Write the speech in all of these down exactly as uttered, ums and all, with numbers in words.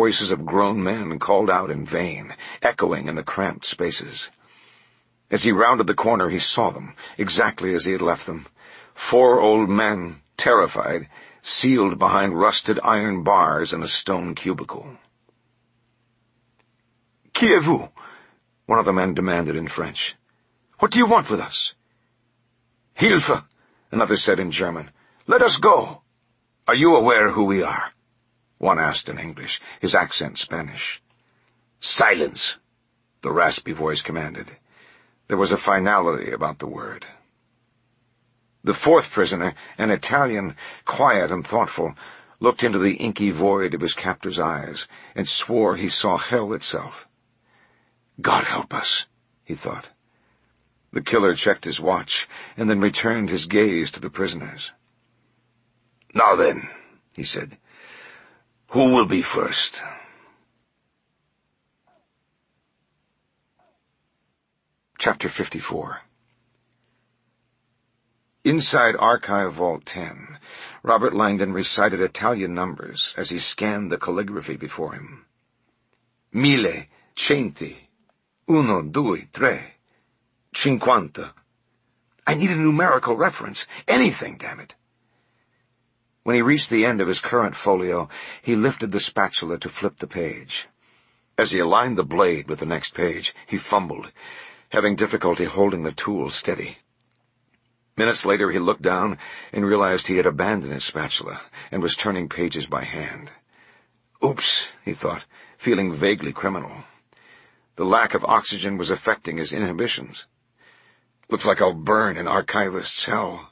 voices of grown men called out in vain, echoing in the cramped spaces. As he rounded the corner, he saw them, exactly as he had left them. Four old men, terrified, sealed behind rusted iron bars in a stone cubicle. "Qui êtes-vous?" one of the men demanded in French. "What do you want with us?" "Hilfe," another said in German. "Let us go." "Are you aware who we are?" one asked in English, his accent Spanish. "Silence," the raspy voice commanded. There was a finality about the word. The fourth prisoner, an Italian, quiet and thoughtful, looked into the inky void of his captor's eyes and swore he saw hell itself. "God help us," he thought. The killer checked his watch and then returned his gaze to the prisoners. "Now then," he said, "who will be first?" Chapter fifty-four. Inside Archive Vault ten, Robert Langdon recited Italian numbers as he scanned the calligraphy before him. Mille, centi, uno, due, tre, cinquanta. I need a numerical reference. Anything, damn it. When he reached the end of his current folio, he lifted the spatula to flip the page. As he aligned the blade with the next page, he fumbled, having difficulty holding the tool steady. Minutes later, he looked down and realized he had abandoned his spatula and was turning pages by hand. Oops, he thought, feeling vaguely criminal. The lack of oxygen was affecting his inhibitions. Looks like I'll burn in archivist's hell.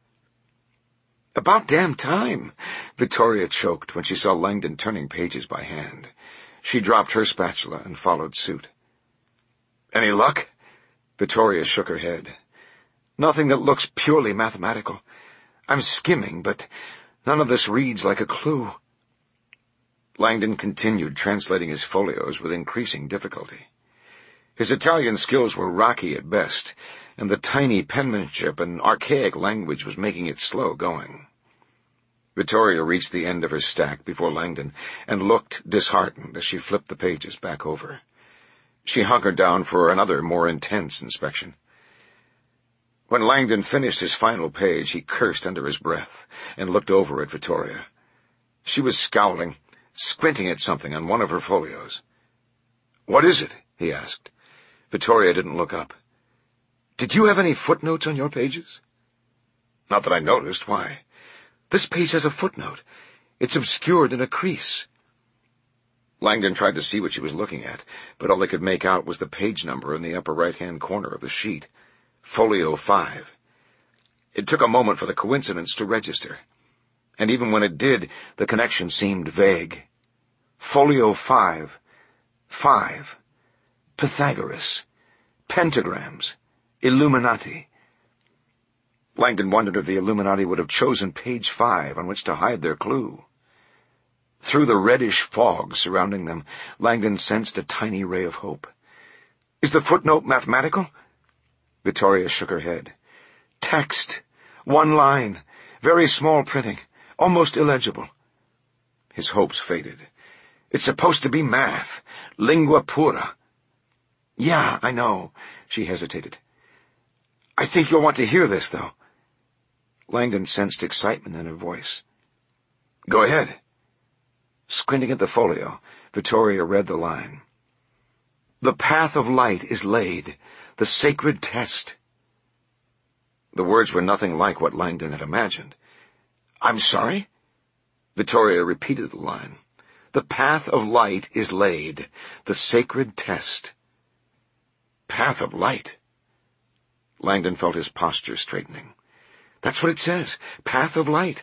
About damn time, Victoria choked when she saw Langdon turning pages by hand. She dropped her spatula and followed suit. Any luck? Victoria shook her head. Nothing that looks purely mathematical. I'm skimming, but none of this reads like a clue. Langdon continued translating his folios with increasing difficulty. His Italian skills were rocky at best, and the tiny penmanship and archaic language was making it slow going. Victoria reached the end of her stack before Langdon and looked disheartened as she flipped the pages back over. She hunkered down for another, more intense inspection. When Langdon finished his final page, he cursed under his breath and looked over at Victoria. She was scowling, squinting at something on one of her folios. "What is it?" he asked. Victoria didn't look up. "Did you have any footnotes on your pages?" "Not that I noticed. Why?" "This page has a footnote. It's obscured in a crease." Langdon tried to see what she was looking at, but all he could make out was the page number in the upper right-hand corner of the sheet. Folio five. It took a moment for the coincidence to register, and even when it did, the connection seemed vague. Folio five. Five. Pythagoras. Pentagrams. Illuminati. Langdon wondered if the Illuminati would have chosen page five on which to hide their clue. Through the reddish fog surrounding them, Langdon sensed a tiny ray of hope. "Is the footnote mathematical?" Victoria shook her head. "Text. One line. Very small printing. Almost illegible." His hopes faded. "It's supposed to be math. Lingua pura." "Yeah, I know." She hesitated. "I think you'll want to hear this, though." Langdon sensed excitement in her voice. "Go ahead." Squinting at the folio, Victoria read the line. "The path of light is laid, the sacred test." The words were nothing like what Langdon had imagined. "I'm sorry?" Victoria repeated the line. "The path of light is laid, the sacred test." Path of light. Langdon felt his posture straightening. "That's what it says. Path of light."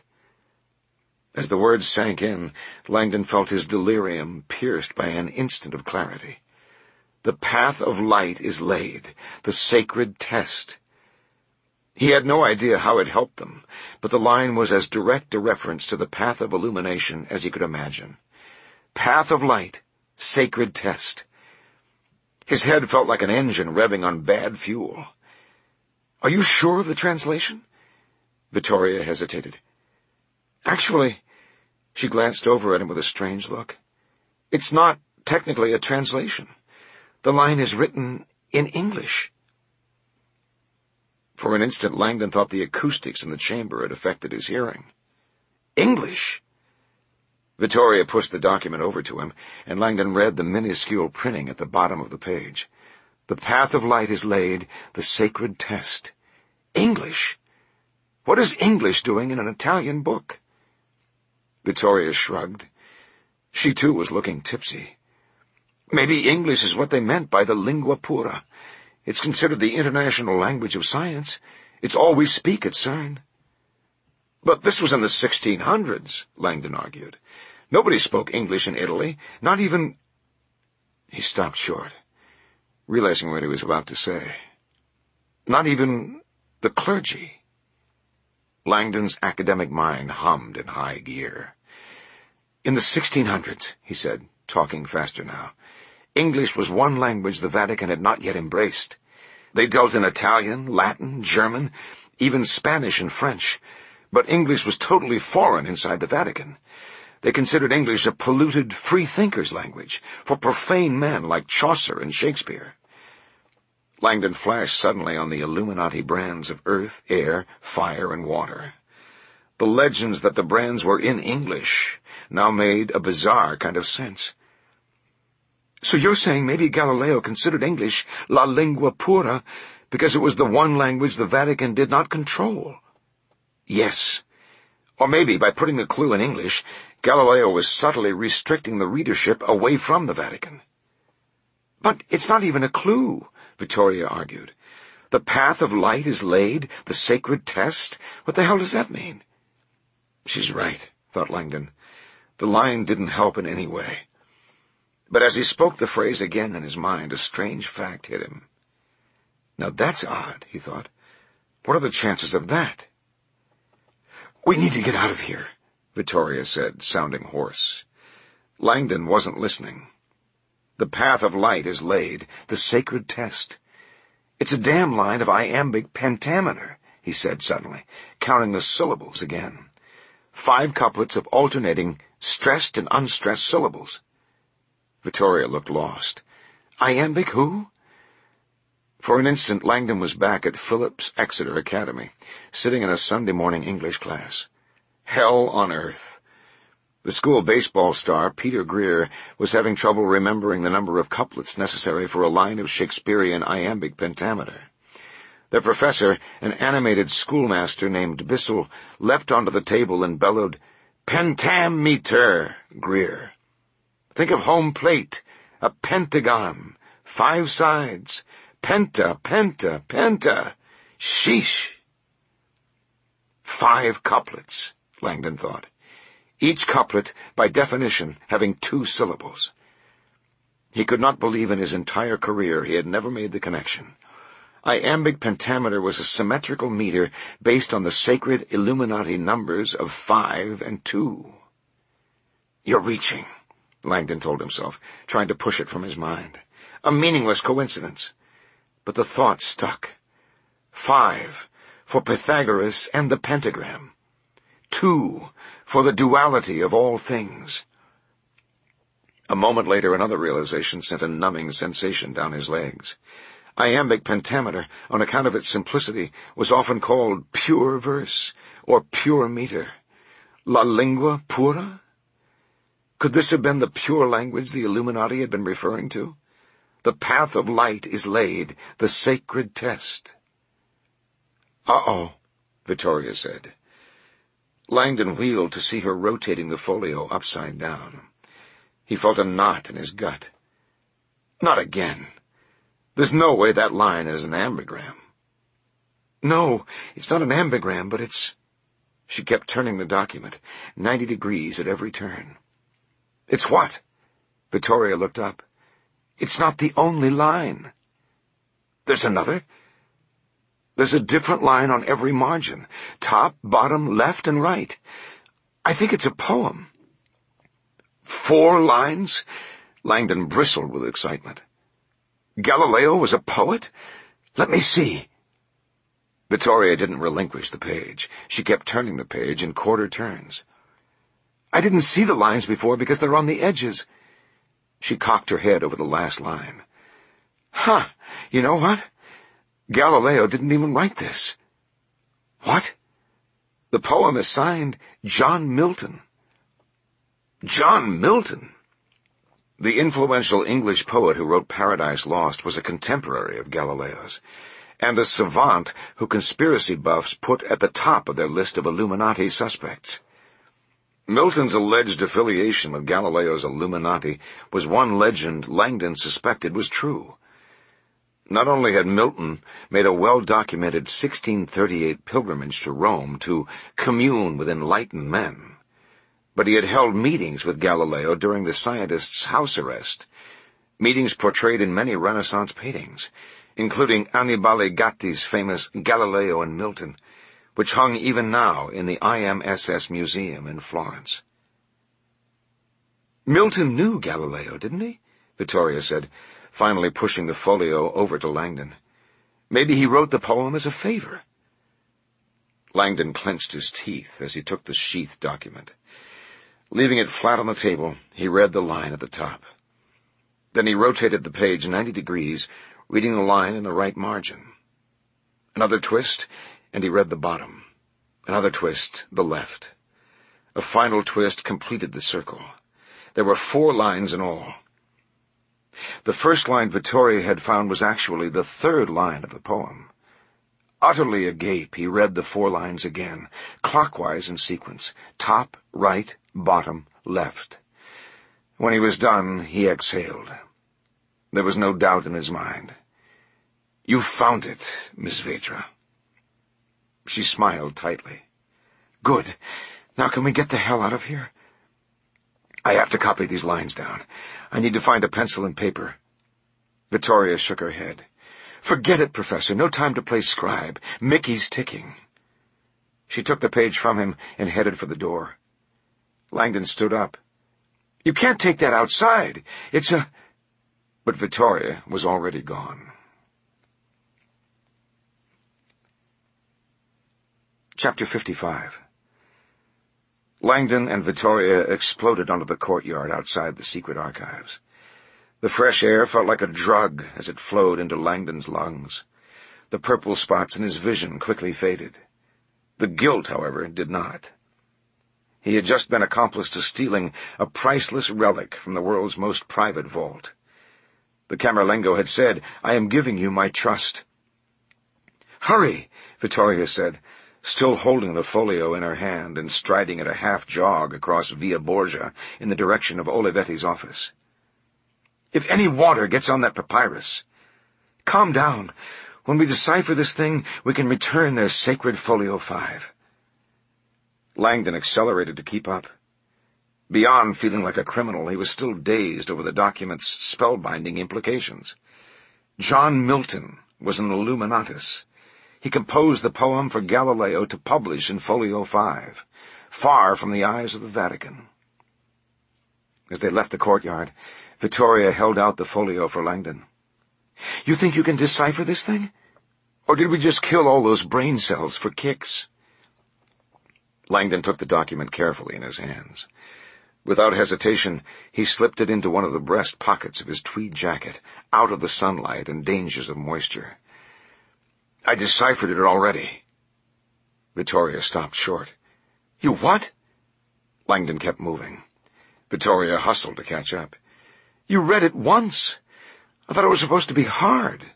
As the words sank in, Langdon felt his delirium pierced by an instant of clarity. The path of light is laid, the sacred test. He had no idea how it helped them, but the line was as direct a reference to the path of illumination as he could imagine. Path of light, sacred test. His head felt like an engine revving on bad fuel. "Are you sure of the translation?" Victoria hesitated. "Actually," she glanced over at him with a strange look, It's not technically a translation. The line is written in English." For an instant, Langdon thought the acoustics in the chamber had affected his hearing. English? Vittoria pushed the document over to him, and Langdon read the minuscule printing at the bottom of the page. "The path of light is laid, the sacred test." English? What is English doing in an Italian book? Vittoria shrugged. She, too, was looking tipsy. Maybe English is what they meant by the lingua pura. It's considered the international language of science. It's all we speak at CERN. But this was in the sixteen hundreds, Langdon argued. Nobody spoke English in Italy, not even... He stopped short, realizing what he was about to say. Not even the clergy. Langdon's academic mind hummed in high gear. "In the sixteen hundreds, he said, talking faster now, English was one language the Vatican had not yet embraced. They dealt in Italian, Latin, German, even Spanish and French, but English was totally foreign inside the Vatican. They considered English a polluted free-thinkers' language for profane men like Chaucer and Shakespeare." Langdon flashed suddenly on the Illuminati brands of earth, air, fire, and water. The legends that the brands were in English now made a bizarre kind of sense. "So you're saying maybe Galileo considered English la lingua pura because it was the one language the Vatican did not control?" "Yes. Or maybe by putting the clue in English, Galileo was subtly restricting the readership away from the Vatican." "But it's not even a clue," Vittoria argued. "The path of light is laid, the sacred test. What the hell does that mean?" She's right, thought Langdon. The line didn't help in any way. But as he spoke the phrase again in his mind, a strange fact hit him. Now that's odd, he thought. What are the chances of that? "We need to get out of here," Vittoria said, sounding hoarse. Langdon wasn't listening. "The path of light is laid, the sacred test. It's a damn line of iambic pentameter," he said suddenly, counting the syllables again. Five couplets of alternating stressed and unstressed syllables. Vittoria looked lost. "Iambic who?" For an instant, Langdon was back at Phillips Exeter Academy, sitting in a Sunday morning English class. Hell on earth. The school baseball star, Peter Greer, was having trouble remembering the number of couplets necessary for a line of Shakespearean iambic pentameter. Their professor, an animated schoolmaster named Bissell, leapt onto the table and bellowed, "Pentameter, Greer. Think of home plate, a pentagon, five sides. Penta, penta, penta. Sheesh." Five couplets, Langdon thought. Each couplet, by definition, having two syllables. He could not believe in his entire career he had never made the connection. Iambic pentameter was a symmetrical meter based on the sacred Illuminati numbers of five and two. "You're reaching," Langdon told himself, trying to push it from his mind. A meaningless coincidence. But the thought stuck. Five, for Pythagoras and the pentagram. Two, for the duality of all things. A moment later, another realization sent a numbing sensation down his legs. Iambic pentameter, on account of its simplicity, was often called pure verse, or pure meter. La lingua pura? Could this have been the pure language the Illuminati had been referring to? The path of light is laid, the sacred test. "Uh-oh," Vittoria said. Langdon wheeled to see her rotating the folio upside down. He felt a knot in his gut. Not again. There's no way that line is an ambigram. "No, it's not an ambigram, but it's..." She kept turning the document, ninety degrees at every turn. "It's what?" Vittoria looked up. "It's not the only line." "There's another?" "There's a different line on every margin, top, bottom, left, and right. I think it's a poem." "Four lines?" Langdon bristled with excitement. "Galileo was a poet? Let me see." Vittoria didn't relinquish the page. She kept turning the page in quarter turns. "I didn't see the lines before because they're on the edges." She cocked her head over the last line. "Huh, you know what? Galileo didn't even write this." "What?" "The poem is signed John Milton." John Milton? The influential English poet who wrote Paradise Lost was a contemporary of Galileo's, and a savant who conspiracy buffs put at the top of their list of Illuminati suspects. Milton's alleged affiliation with Galileo's Illuminati was one legend Langdon suspected was true. Not only had Milton made a well-documented sixteen thirty-eight pilgrimage to Rome to commune with enlightened men, but he had held meetings with Galileo during the scientist's house arrest, meetings portrayed in many Renaissance paintings, including Annibale Gatti's famous Galileo and Milton, which hung even now in the I M S S Museum in Florence. "Milton knew Galileo, didn't he?" Vittoria said, finally pushing the folio over to Langdon. "Maybe he wrote the poem as a favor." Langdon clenched his teeth as he took the sheathed document. Leaving it flat on the table, he read the line at the top. Then he rotated the page ninety degrees, reading the line in the right margin. Another twist, and he read the bottom. Another twist, the left. A final twist completed the circle. There were four lines in all. The first line Vittoria had found was actually the third line of the poem. Utterly agape, he read the four lines again, clockwise in sequence, top, right, bottom, left. When he was done, he exhaled. There was no doubt in his mind. "You've found it, Miss Vedra." She smiled tightly. "Good. Now can we get the hell out of here?" "I have to copy these lines down. I need to find a pencil and paper." Vittoria shook her head. "Forget it, Professor. No time to play scribe. Mickey's ticking." She took the page from him and headed for the door. Langdon stood up. "You can't take that outside. It's a—" But Vittoria was already gone. Chapter fifty-five. Langdon and Vittoria exploded onto the courtyard outside the secret archives. The fresh air felt like a drug as it flowed into Langdon's lungs. The purple spots in his vision quickly faded. The guilt, however, did not. He had just been accomplice to stealing a priceless relic from the world's most private vault. The Camerlengo had said, "I am giving you my trust." "Hurry," Vittoria said, still holding the folio in her hand and striding at a half-jog across Via Borgia in the direction of Olivetti's office. "If any water gets on that papyrus—" "Calm down. When we decipher this thing, we can return their sacred folio five." Langdon accelerated to keep up. Beyond feeling like a criminal, he was still dazed over the document's spellbinding implications. John Milton was an Illuminatus. He composed the poem for Galileo to publish in Folio five, far from the eyes of the Vatican. As they left the courtyard, Vittoria held out the folio for Langdon. "You think you can decipher this thing? Or did we just kill all those brain cells for kicks?" Langdon took the document carefully in his hands. Without hesitation, he slipped it into one of the breast pockets of his tweed jacket, out of the sunlight and dangers of moisture. "I deciphered it already." Vittoria stopped short. "You what?" Langdon kept moving. Vittoria hustled to catch up. "You read it once. I thought it was supposed to be hard."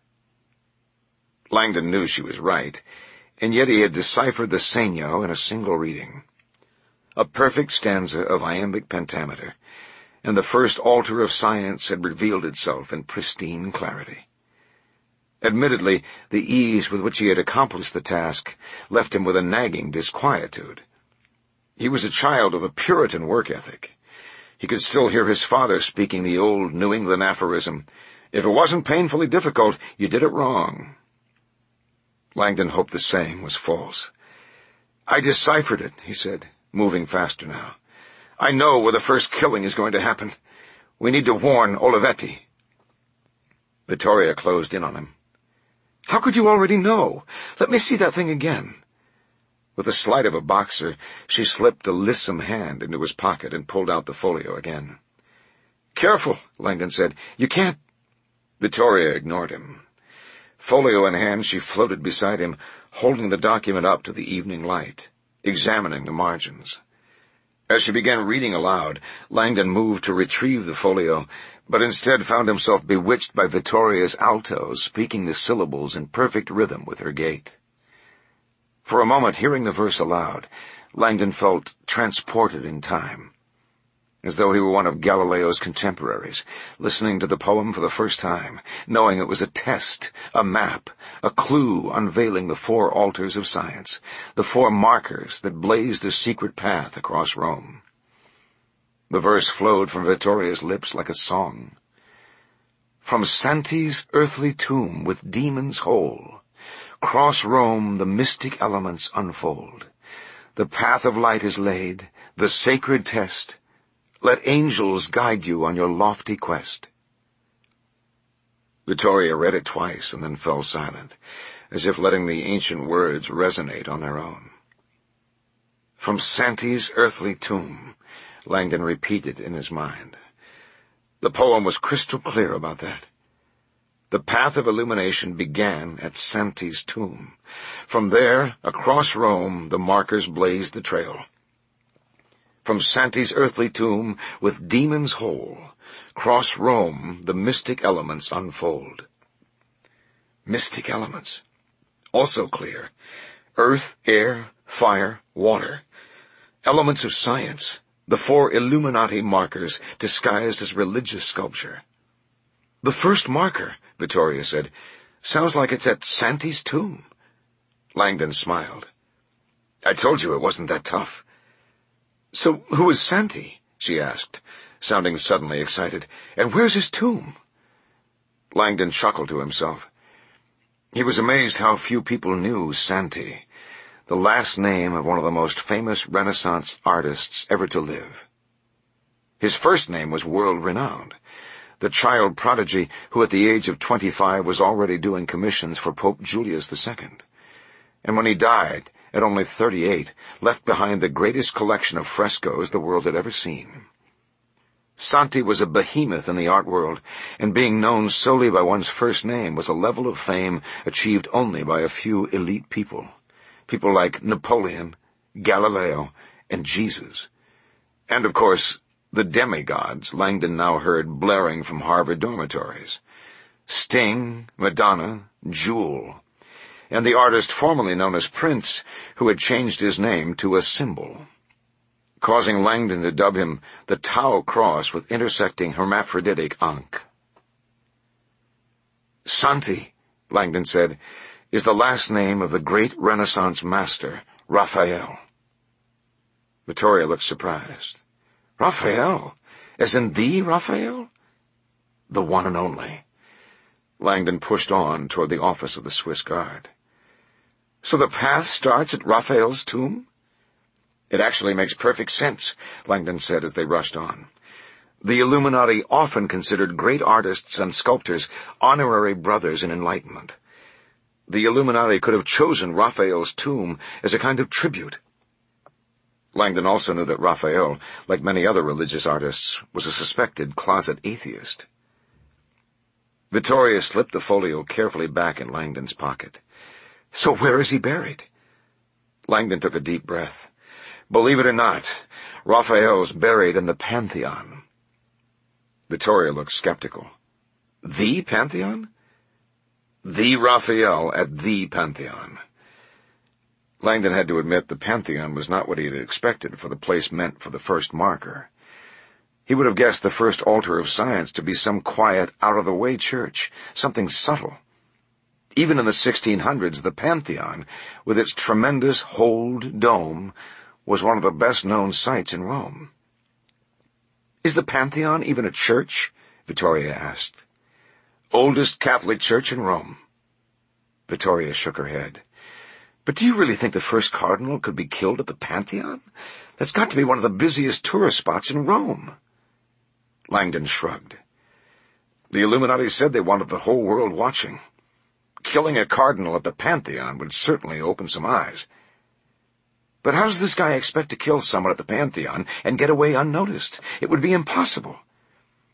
Langdon knew she was right, and yet he had deciphered the Segno in a single reading. A perfect stanza of iambic pentameter, and the first altar of science had revealed itself in pristine clarity. Admittedly, the ease with which he had accomplished the task left him with a nagging disquietude. He was a child of a Puritan work ethic. He could still hear his father speaking the old New England aphorism, "If it wasn't painfully difficult, you did it wrong." Langdon hoped the saying was false. "I deciphered it," he said, moving faster now. "I know where the first killing is going to happen. We need to warn Olivetti." Vittoria closed in on him. "How could you already know? Let me see that thing again." With the sleight of a boxer, she slipped a lissom hand into his pocket and pulled out the folio again. "Careful," Langdon said. "You can't—" Vittoria ignored him. Folio in hand, she floated beside him, holding the document up to the evening light, examining the margins. As she began reading aloud, Langdon moved to retrieve the folio, but instead found himself bewitched by Vittoria's alto, speaking the syllables in perfect rhythm with her gait. For a moment, hearing the verse aloud, Langdon felt transported in time, as though he were one of Galileo's contemporaries, listening to the poem for the first time, knowing it was a test, a map, a clue unveiling the four altars of science, the four markers that blazed a secret path across Rome. The verse flowed from Vittoria's lips like a song. From Santi's earthly tomb with demons whole, cross Rome the mystic elements unfold. The path of light is laid, the sacred test. Let angels guide you on your lofty quest. Vittoria read it twice and then fell silent, as if letting the ancient words resonate on their own. From Santi's earthly tomb, Langdon repeated in his mind. The poem was crystal clear about that. The path of illumination began at Santi's tomb. From there, across Rome, the markers blazed the trail. From Santi's earthly tomb, with demons whole, cross Rome, the mystic elements unfold. Mystic elements. Also clear. Earth, air, fire, water. Elements of science. The four Illuminati markers disguised as religious sculpture. The first marker, Vittoria said, sounds like it's at Santi's tomb. Langdon smiled. I told you it wasn't that tough. So who is Santi? She asked, sounding suddenly excited. And where's his tomb? Langdon chuckled to himself. He was amazed how few people knew Santi, the last name of one of the most famous Renaissance artists ever to live. His first name was world-renowned, the child prodigy who at the age of twenty-five was already doing commissions for Pope Julius the Second. And when he died, at only thirty-eight, left behind the greatest collection of frescoes the world had ever seen. Santi was a behemoth in the art world, and being known solely by one's first name was a level of fame achieved only by a few elite people. People like Napoleon, Galileo, and Jesus. And, of course, the demigods Langdon now heard blaring from Harvard dormitories. Sting, Madonna, Jewel, and the artist formerly known as Prince, who had changed his name to a symbol, causing Langdon to dub him the Tau cross with intersecting hermaphroditic ankh. Santi, Langdon said, is the last name of the great Renaissance master, Raphael. Vittoria looked surprised. Raphael? As in the Raphael? The one and only. Langdon pushed on toward the office of the Swiss Guard. So the path starts at Raphael's tomb? It actually makes perfect sense, Langdon said as they rushed on. The Illuminati often considered great artists and sculptors honorary brothers in enlightenment. The Illuminati could have chosen Raphael's tomb as a kind of tribute. Langdon also knew that Raphael, like many other religious artists, was a suspected closet atheist. Vittoria slipped the folio carefully back in Langdon's pocket. So where is he buried? Langdon took a deep breath. Believe it or not, Raphael's buried in the Pantheon. Vittoria looked skeptical. The Pantheon? The Raphael at the Pantheon. Langdon had to admit the Pantheon was not what he had expected for the place meant for the first marker. He would have guessed the first altar of science to be some quiet, out-of-the-way church, something subtle. Even in the sixteen hundreds, the Pantheon, with its tremendous holed dome, was one of the best-known sights in Rome. Is the Pantheon even a church? Vittoria asked. Oldest Catholic church in Rome. Vittoria shook her head. But do you really think the first cardinal could be killed at the Pantheon? That's got to be one of the busiest tourist spots in Rome. Langdon shrugged. The Illuminati said they wanted the whole world watching. Killing a cardinal at the Pantheon would certainly open some eyes. But how does this guy expect to kill someone at the Pantheon and get away unnoticed? It would be impossible.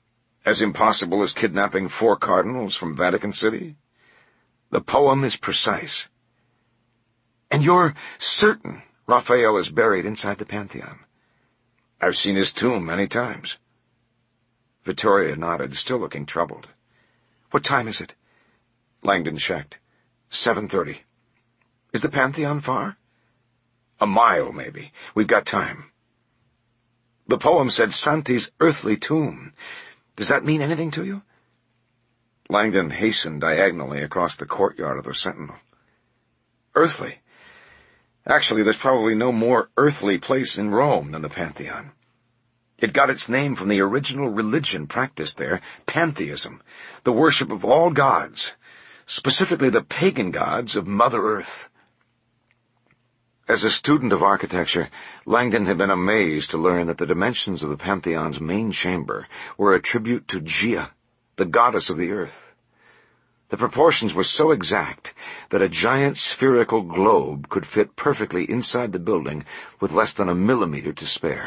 As impossible as kidnapping four cardinals from Vatican City? The poem is precise. And you're certain Raphael is buried inside the Pantheon? I've seen his tomb many times. Vittoria nodded, still looking troubled. What time is it? Langdon checked. Seven thirty. Is the Pantheon far? A mile, maybe. We've got time. The poem said Santi's earthly tomb. Does that mean anything to you? Langdon hastened diagonally across the courtyard of the Sentinel. Earthly? Actually, there's probably no more earthly place in Rome than the Pantheon. It got its name from the original religion practiced there, pantheism, the worship of all gods, specifically the pagan gods of Mother Earth. As a student of architecture, Langdon had been amazed to learn that the dimensions of the Pantheon's main chamber were a tribute to Gaia, the goddess of the earth. The proportions were so exact that a giant spherical globe could fit perfectly inside the building with less than a millimeter to spare.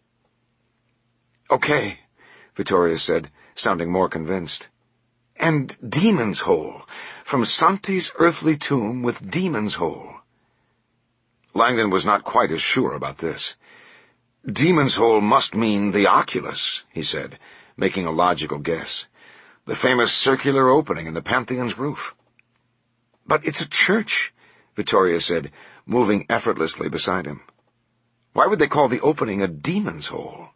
Okay, Vittoria said, sounding more convinced. And Demon's Hole, from Santi's earthly tomb with Demon's Hole. Langdon was not quite as sure about this. Demon's Hole must mean the oculus, he said, making a logical guess. The famous circular opening in the Pantheon's roof. But it's a church, Vittoria said, moving effortlessly beside him. Why would they call the opening a demon's hole?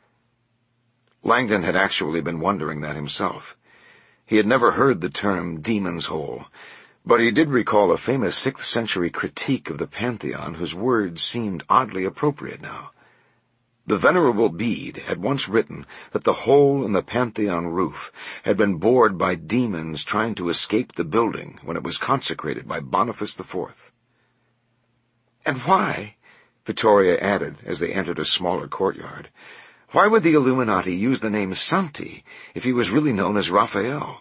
Langdon had actually been wondering that himself. He had never heard the term demon's hole, but he did recall a famous sixth century critique of the Pantheon whose words seemed oddly appropriate now. The Venerable Bede had once written that the hole in the Pantheon roof had been bored by demons trying to escape the building when it was consecrated by Boniface the Fourth. And why, Vittoria added as they entered a smaller courtyard, why would the Illuminati use the name Santi if he was really known as Raphael?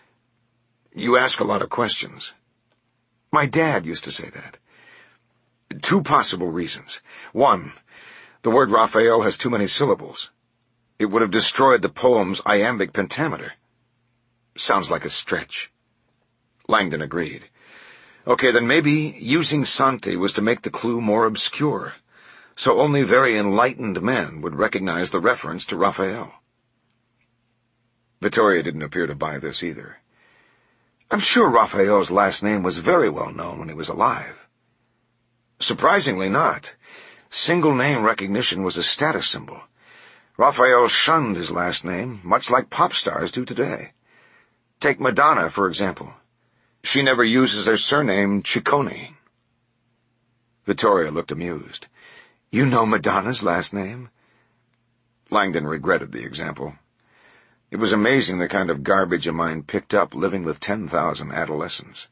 You ask a lot of questions. My dad used to say that. Two possible reasons. One, the word Raphael has too many syllables. It would have destroyed the poem's iambic pentameter. Sounds like a stretch. Langdon agreed. Okay, then maybe using Santi was to make the clue more obscure, so only very enlightened men would recognize the reference to Raphael. Vittoria didn't appear to buy this either. I'm sure Raphael's last name was very well known when he was alive. Surprisingly not. Single-name recognition was a status symbol. Raphael shunned his last name, much like pop stars do today. Take Madonna, for example. She never uses her surname Ciccone. Vittoria looked amused. You know Madonna's last name? Langdon regretted the example. It was amazing the kind of garbage a mind picked up living with ten thousand adolescents.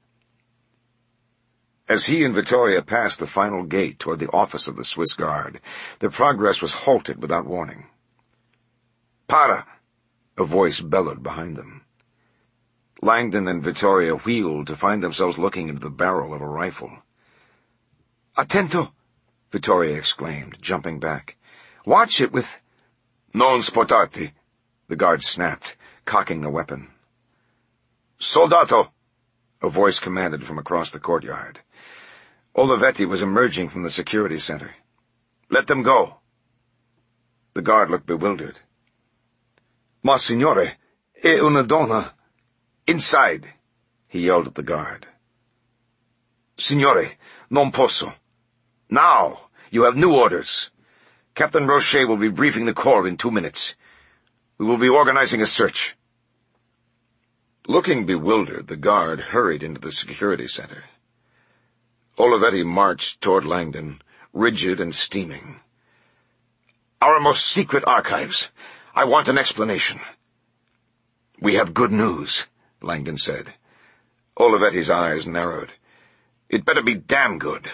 As he and Vittoria passed the final gate toward the office of the Swiss Guard, their progress was halted without warning. Para! A voice bellowed behind them. Langdon and Vittoria wheeled to find themselves looking into the barrel of a rifle. Attento! Vittoria exclaimed, jumping back. Watch it with... Non sportarti! The guard snapped, cocking the weapon. Soldato! A voice commanded from across the courtyard. Olivetti was emerging from the security center. Let them go. The guard looked bewildered. Ma signore, è una donna. Inside, he yelled at the guard. Signore, non posso. Now, you have new orders. Captain Rocher will be briefing the Corps in two minutes. We will be organizing a search. Looking bewildered, the guard hurried into the security center. Olivetti marched toward Langdon, rigid and steaming. Our most secret archives. I want an explanation. We have good news, Langdon said. Olivetti's eyes narrowed. It better be damn good.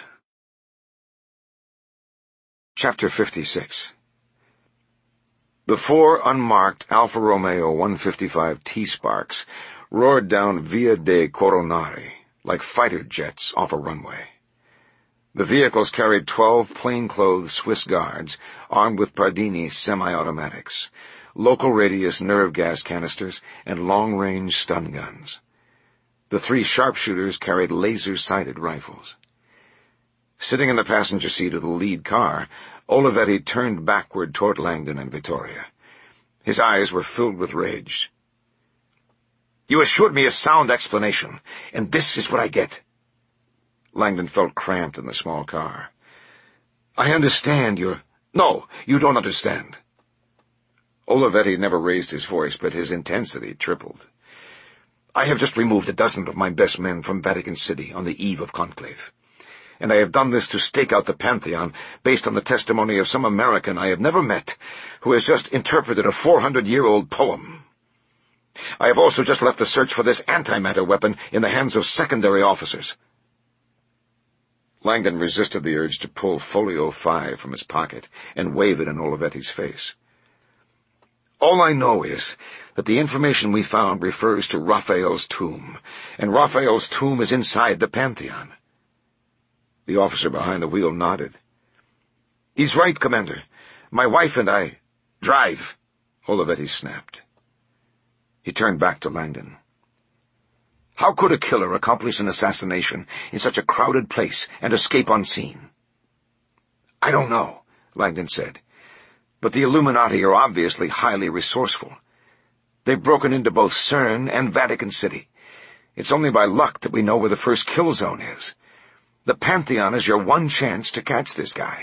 Chapter fifty-six. The four unmarked Alfa Romeo one fifty-five T-Sparks roared down Via dei Coronari like fighter jets off a runway. The vehicles carried twelve plainclothes Swiss guards armed with Pardini semi-automatics, local radius nerve gas canisters, and long-range stun guns. The three sharpshooters carried laser-sighted rifles. Sitting in the passenger seat of the lead car, Olivetti turned backward toward Langdon and Vittoria. His eyes were filled with rage. "You assured me a sound explanation, and this is what I get." Langdon felt cramped in the small car. "I understand you're—" "No, you don't understand." Olivetti never raised his voice, but his intensity tripled. "I have just removed a dozen of my best men from Vatican City on the eve of conclave. And I have done this to stake out the Pantheon based on the testimony of some American I have never met who has just interpreted a four hundred year old poem. I have also just left the search for this antimatter weapon in the hands of secondary officers." Langdon resisted the urge to pull Folio five from his pocket and wave it in Olivetti's face. "All I know is that the information we found refers to Raphael's tomb, and Raphael's tomb is inside the Pantheon." The officer behind the wheel nodded. "He's right, Commander. My wife and I—" "Drive!" Olivetti snapped. He turned back to Langdon. "How could a killer accomplish an assassination in such a crowded place and escape unseen?" "I don't know," Langdon said. "But the Illuminati are obviously highly resourceful. They've broken into both CERN and Vatican City. It's only by luck that we know where the first kill zone is. The Pantheon is your one chance to catch this guy."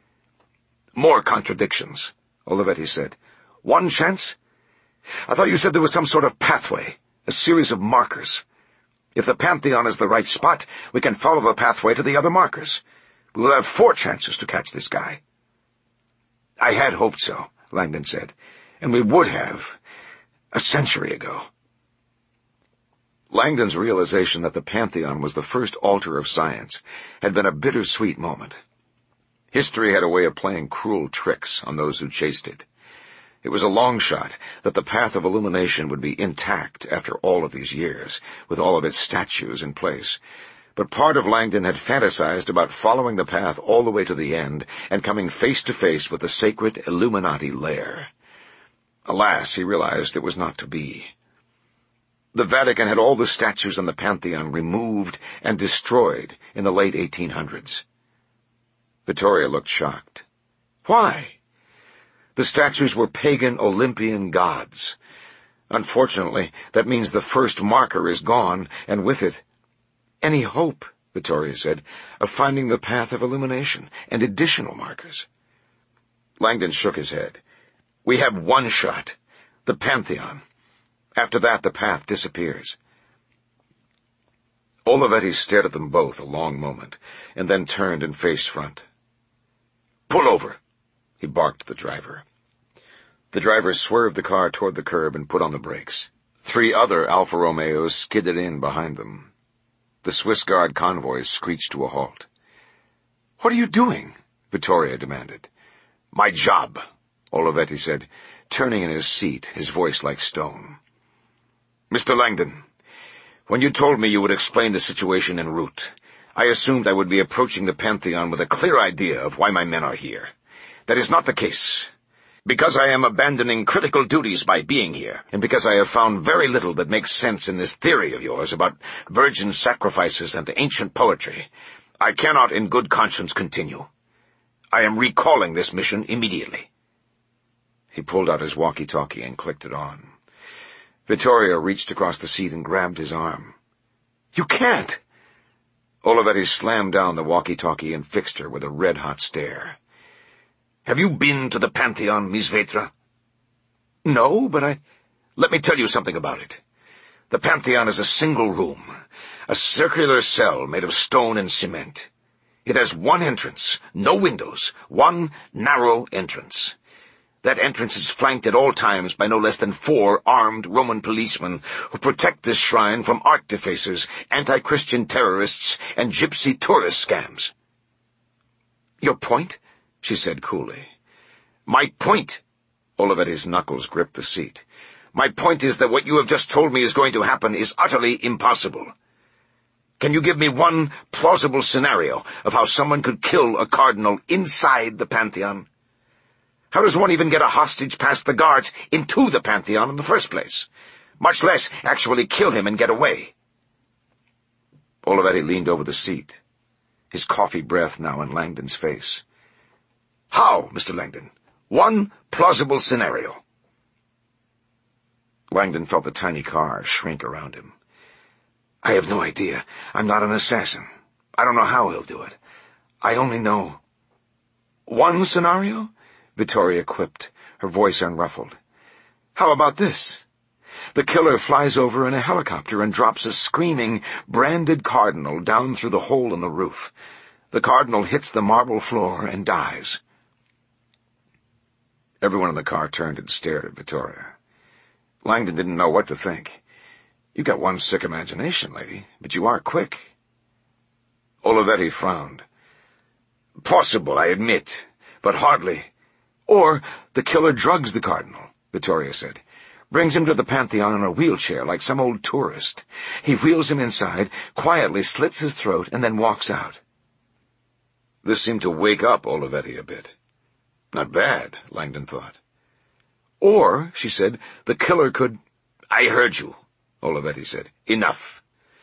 "More contradictions," Olivetti said. "One chance? I thought you said there was some sort of pathway, a series of markers. If the Pantheon is the right spot, we can follow the pathway to the other markers. We will have four chances to catch this guy." "I had hoped so," Langdon said, "and we would have a century ago." Langdon's realization that the Pantheon was the first altar of science had been a bittersweet moment. History had a way of playing cruel tricks on those who chased it. It was a long shot that the path of illumination would be intact after all of these years, with all of its statues in place. But part of Langdon had fantasized about following the path all the way to the end and coming face to face with the sacred Illuminati lair. Alas, he realized it was not to be. The Vatican had all the statues on the Pantheon removed and destroyed in the late eighteen hundreds. Vittoria looked shocked. "Why?" "The statues were pagan Olympian gods. Unfortunately, that means the first marker is gone, and with it—" "Any hope," Vittoria said, "of finding the path of illumination and additional markers?" Langdon shook his head. "We have one shot, the Pantheon. After that, the path disappears." Olivetti stared at them both a long moment, and then turned and faced front. "Pull over," he barked at the driver. The driver swerved the car toward the curb and put on the brakes. Three other Alfa Romeos skidded in behind them. The Swiss Guard convoys screeched to a halt. "What are you doing?" Vittoria demanded. "My job," Olivetti said, turning in his seat, his voice like stone. "Mister Langdon, when you told me you would explain the situation en route, I assumed I would be approaching the Pantheon with a clear idea of why my men are here. That is not the case. Because I am abandoning critical duties by being here, and because I have found very little that makes sense in this theory of yours about virgin sacrifices and ancient poetry, I cannot in good conscience continue. I am recalling this mission immediately." He pulled out his walkie-talkie and clicked it on. Vittoria reached across the seat and grabbed his arm. "You can't!" Olivetti slammed down the walkie-talkie and fixed her with a red-hot stare. "Have you been to the Pantheon, Miss Vetra?" "No, but I—" "Let me tell you something about it. The Pantheon is a single room, a circular cell made of stone and cement. It has one entrance, no windows, one narrow entrance. That entrance is flanked at all times by no less than four armed Roman policemen who protect this shrine from art defacers, anti-Christian terrorists, and gypsy tourist scams." "Your point?" she said coolly. "My point," Olivetti's knuckles gripped the seat, "my point is that what you have just told me is going to happen is utterly impossible. Can you give me one plausible scenario of how someone could kill a cardinal inside the Pantheon? How does one even get a hostage past the guards into the Pantheon in the first place? Much less actually kill him and get away. Olivetti leaned over the seat, his coffee breath now in Langdon's face. How, Mister Langdon? One plausible scenario. Langdon felt the tiny car shrink around him. I have no idea. I'm not an assassin. I don't know how he'll do it. I only know... One scenario? Vittoria quipped, her voice unruffled. How about this? The killer flies over in a helicopter and drops a screaming, branded cardinal down through the hole in the roof. The cardinal hits the marble floor and dies. Everyone in the car turned and stared at Vittoria. Langdon didn't know what to think. You got one sick imagination, lady, but you are quick. Olivetti frowned. Possible, I admit, but hardly. Or the killer drugs the cardinal, Vittoria said. Brings him to the Pantheon in a wheelchair like some old tourist. He wheels him inside, quietly slits his throat, and then walks out. This seemed to wake up Olivetti a bit. Not bad, Langdon thought. Or, she said, the killer could... I heard you, Olivetti said. Enough.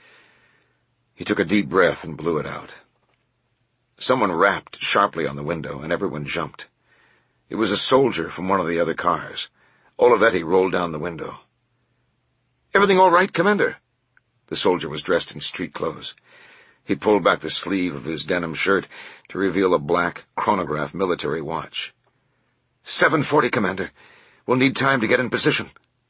He took a deep breath and blew it out. Someone rapped sharply on the window, and everyone jumped. It was a soldier from one of the other cars. Olivetti rolled down the window. Everything all right, Commander? The soldier was dressed in street clothes. He pulled back the sleeve of his denim shirt to reveal a black chronograph military watch. Seven forty, Commander. We'll need time to get in position.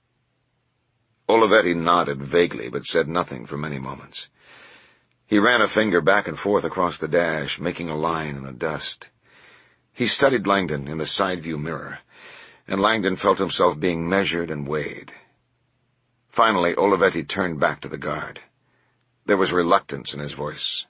Olivetti nodded vaguely, but said nothing for many moments. He ran a finger back and forth across the dash, making a line in the dust. He studied Langdon in the side-view mirror, and Langdon felt himself being measured and weighed. Finally, Olivetti turned back to the guard. There was reluctance in his voice.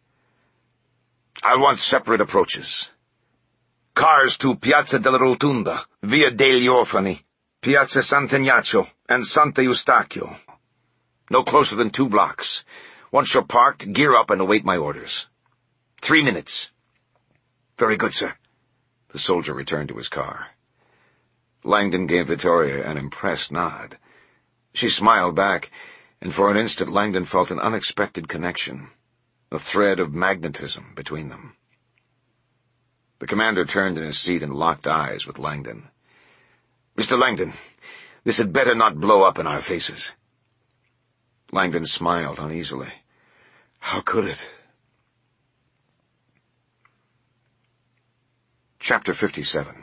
I'll want separate approaches. Cars to Piazza della Rotunda, Via degli Orfani, Piazza Sant'Ignazio, and Santa Eustachio. No closer than two blocks. Once you're parked, gear up and await my orders. Three minutes. Very good, sir. The soldier returned to his car. Langdon gave Vittoria an impressed nod. She smiled back, and for an instant Langdon felt an unexpected connection, a thread of magnetism between them. The commander turned in his seat and locked eyes with Langdon. Mister Langdon, this had better not blow up in our faces. Langdon smiled uneasily. How could it? Chapter fifty-seven.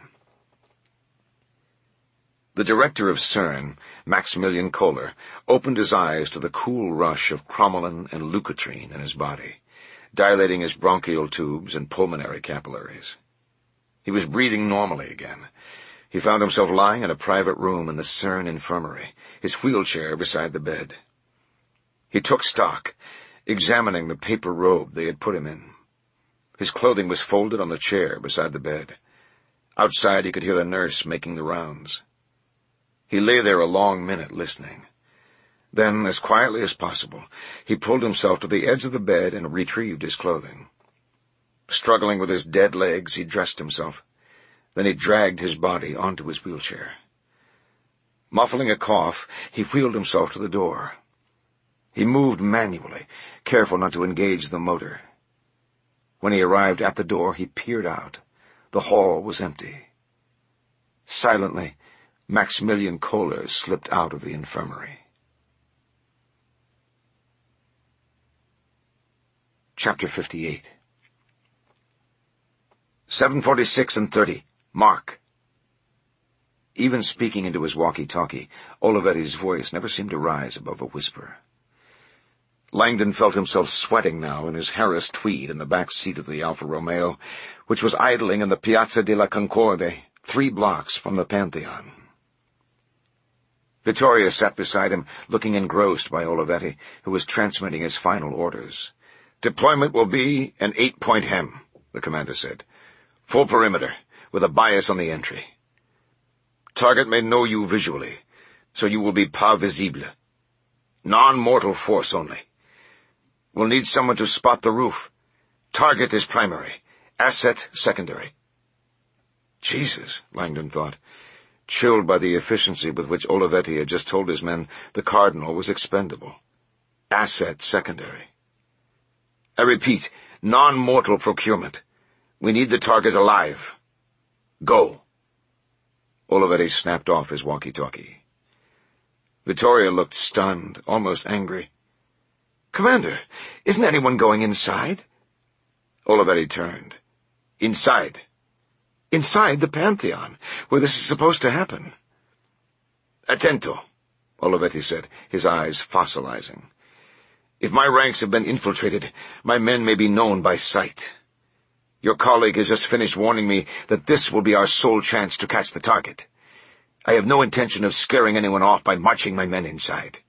The director of CERN, Maximilian Kohler, opened his eyes to the cool rush of cromolyn and leukotriene in his body, dilating his bronchial tubes and pulmonary capillaries. He was breathing normally again. He found himself lying in a private room in the CERN infirmary, his wheelchair beside the bed. He took stock, examining the paper robe they had put him in. His clothing was folded on the chair beside the bed. Outside he could hear the nurse making the rounds. He lay there a long minute listening. Then, as quietly as possible, he pulled himself to the edge of the bed and retrieved his clothing. Struggling with his dead legs, he dressed himself. Then he dragged his body onto his wheelchair. Muffling a cough, he wheeled himself to the door. He moved manually, careful not to engage the motor. When he arrived at the door, he peered out. The hall was empty. Silently, Maximilian Kohler slipped out of the infirmary. Chapter fifty-eight. seven forty-six and thirty. Mark. Even speaking into his walkie-talkie, Olivetti's voice never seemed to rise above a whisper. Langdon felt himself sweating now in his Harris tweed in the back seat of the Alfa Romeo, which was idling in the Piazza della Concorde, three blocks from the Pantheon. Vittoria sat beside him, looking engrossed by Olivetti, who was transmitting his final orders. Deployment will be an eight-point hem, the commander said. Full perimeter, with a bias on the entry. Target may know you visually, so you will be pas visible. Non-mortal force only. We'll need someone to spot the roof. Target is primary, asset secondary. Jesus, Langdon thought, chilled by the efficiency with which Olivetti had just told his men the Cardinal was expendable. Asset secondary. I repeat, non-mortal procurement. We need the target alive. Go. Olivetti snapped off his walkie-talkie. Vittoria looked stunned, almost angry. Commander, isn't anyone going inside? Olivetti turned. Inside. Inside the Pantheon, where this is supposed to happen. Attento, Olivetti said, his eyes fossilizing. If my ranks have been infiltrated, my men may be known by sight. Your colleague has just finished warning me that this will be our sole chance to catch the target. I have no intention of scaring anyone off by marching my men inside.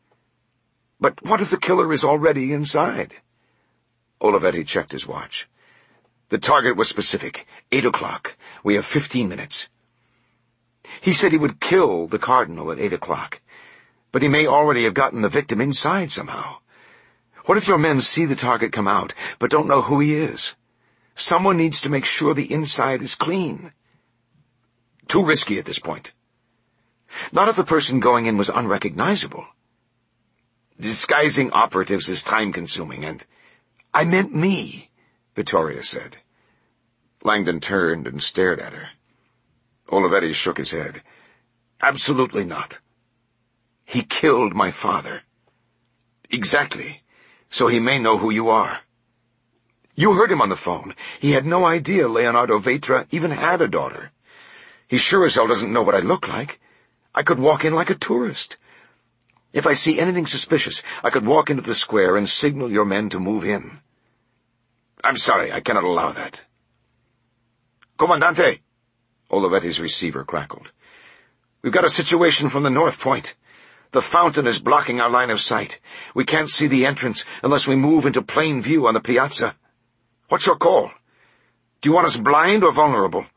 But what if the killer is already inside? Olivetti checked his watch. The target was specific. Eight o'clock. We have fifteen minutes. He said he would kill the Cardinal at eight o'clock, but he may already have gotten the victim inside somehow. What if your men see the target come out, but don't know who he is? Someone needs to make sure the inside is clean. Too risky at this point. Not if the person going in was unrecognizable. Disguising operatives is time-consuming, and... I meant me, Vittoria said. Langdon turned and stared at her. Olivetti shook his head. Absolutely not. He killed my father. Exactly. So he may know who you are. You heard him on the phone. He had no idea Leonardo Vetra even had a daughter. He sure as hell doesn't know what I look like. I could walk in like a tourist. If I see anything suspicious, I could walk into the square and signal your men to move in. I'm sorry, I cannot allow that. Comandante! Olivetti's receiver crackled. We've got a situation from the north point. The fountain is blocking our line of sight. We can't see the entrance unless we move into plain view on the piazza. What's your call? Do you want us blind or vulnerable?